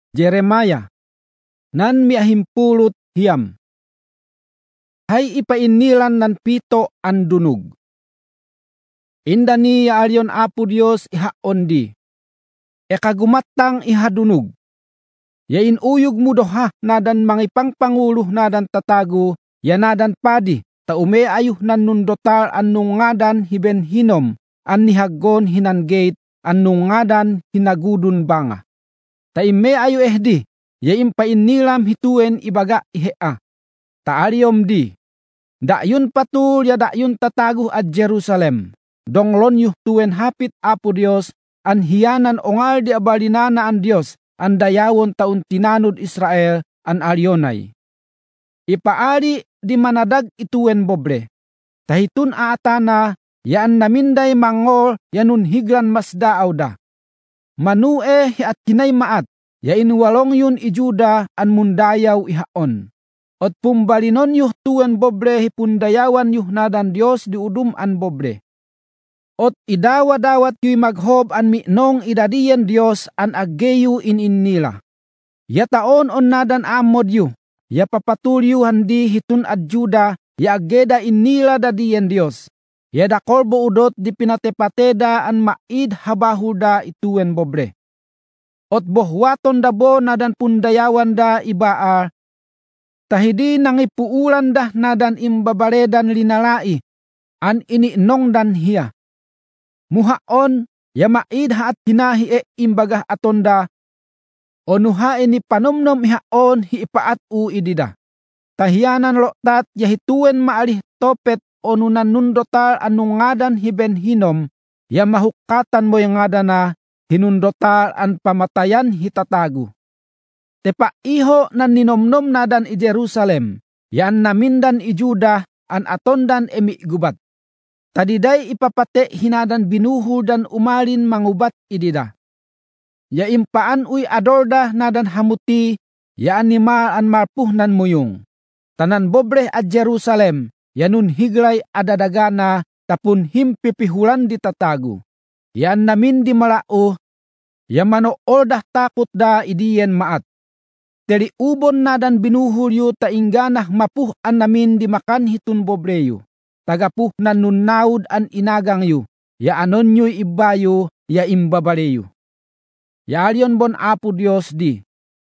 Jeremiah, nan miahimpulot hiyam. Hay ipainilan nan pito an dunog. Inda ni yaaryon Apo Dios ihaon di. Kagumatang ihadunog. Yain uyog mo doha nadan mangipangpangulo nadan tatago, yanadan padi, taume ayuh nan nundotar an nungadan hiben hinom, an nihaggon hinan gate, an nungadan hinagudun banga. Taime ayu ehdi, yain painilam hituen ibaga ihea. Taaryom di. Dayun patul ya dayun tatago at Jerusalem. Donglon yuh tuen hapit Apo Dios, an hiyanan ongal di abalinana an Dios, an dayawon taun tinanud Israel, an alyonay. Ipaari di manadag ituen bobre. Tahitun aatana, yaan naminday mangol, yanun higlan masdaaw da. Manue hi at kinay maat, yain walong yun ijuda an mundayaw ihaon. Ot pumbalinon yuh tuen bobre hipundayawan yuh nadan Dios di udum an bobre. Ot idawa-dawat yu'y maghob an minong idadiyen Dios an aggeyu inin nila. Ya taon on nadan amod yu, ya papatulyu handi hitun ad Juda, ya aggeda in nila dadiyen Dios. Ya dakolbo udot di pinatepateda an maid habahuda ituen bobre. Ot bohwaton dabo nadan pundayawan da ibaar, tahidi nangipuulan dah nadan imbabaredan linalai, an ininong dan hiya. Muhaon, ya maid haat hinahi imbagah atonda, o nuhae ni panomnom ihaon hi ipaat u idida. Tahiyanan loktat ya hituen maalih topet o nunan nundotar anungadan hiben hinom, ya mahukatan mo yung ngadana, hinundotar an pamatayan hitatago. Tepa iho nan ninomnom nadan i Jerusalem, yan namindan i Juda an atondan emi gubat. Tadiday ipapate hinadan binuhul dan umalin mangubat idida. Ya impaan uy adorda nadan hamuti, ya animal an marpuh nan muyong. Tanan bobre at Jerusalem, yanun higlay adadagana tapun himpipihulan di tatago. Yan namin di malao, ya manool dah takot da idiyen maat. Teri ubon nadan binuhulyo taingganah mapuh an namin di makan hitun bobreyo. Tagapuh nan nunnaud an inagang yu, ya anon yu'y ibayo, ya imbabaleyo. Ya alyon bon Apo Dios di.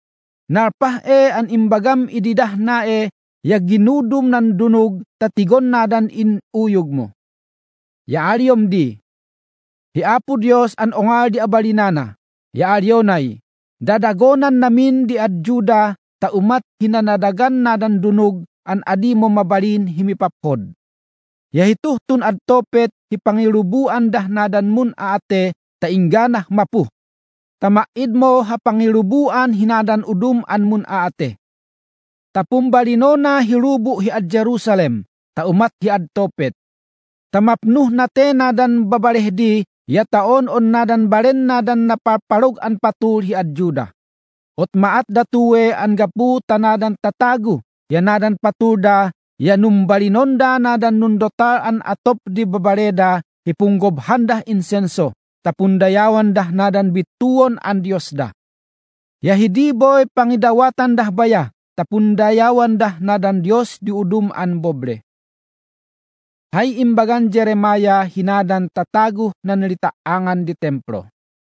Narpah an imbagam ididah nae, ya ginudum nan dunog, tatigon nadan in uyog mo. Ya alyom di. Hi Apo Dios an ongal di abalinana, ya alyonay, dadagonan namin di ad Juda, taumat hinanadagan nadan dunog, an adi mo mabalin himipaphod. Yahituhtun ad topet hipangilubuan dah nadan mun aate taingganah mapuh. Tamaid mo hapangilubuan hinadan udum an mun aate. Tapumbalinona hilubu hi ad Jerusalem, taumat hi ad topet. Tamapnuh nate nadan babalehdi, ya taon on nadan balen nadan naparparog an patul hi ad Juda. Ot maat datuwe an gapu tanadan tatago, ya nadan patulda, ya numbalinonda nadan nundotar an atop di babareda, hipunggobhandah insenso, tapundayawan dah nadan bituon an Dios da. Ya hidiboy pangidawatan dah baya, tapundayawan dah nadan Dios di udum an bobre. Hay imbagan Jeremiah hinadan tatago na nalitaangan di templo.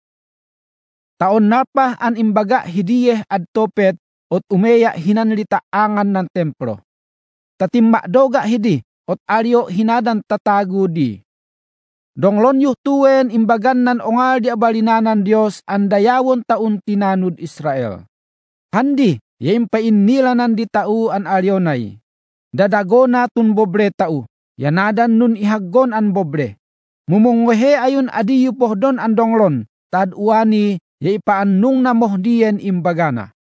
Taon narpah an imbaga hidiyeh ad topet, ot umeya hinanlitaangan ng templo. Tatimmakdoga hidi, ot alyo hinadan tatago di. Donglon yuh tuen imbagan nan ongal di abalinanan Dios an dayawon taun tinanud Israel. Handi, yaimpain nila nan di tau an alyonay. Dadagona tun bobre tau, yanadan nun ihaggon an bobre. Mumungwehe ayun adiyu pohdon an donglon, tad uani yaipaannung na mohdiyen imbagana.